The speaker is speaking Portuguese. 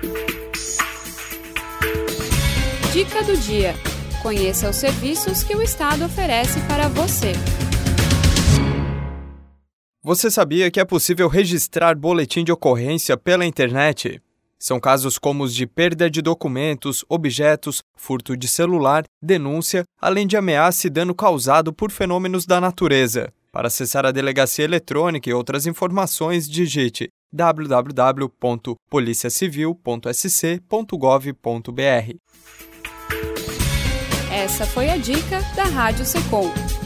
Dica do dia. Conheça os serviços que o Estado oferece para você. Você sabia que é possível registrar boletim de ocorrência pela internet? São casos como os de perda de documentos, objetos, furto de celular, denúncia, além de ameaça e dano causado por fenômenos da natureza. Para acessar a delegacia eletrônica e outras informações, digite www.policiacivil.sc.gov.br. Essa foi a dica da Rádio Secom.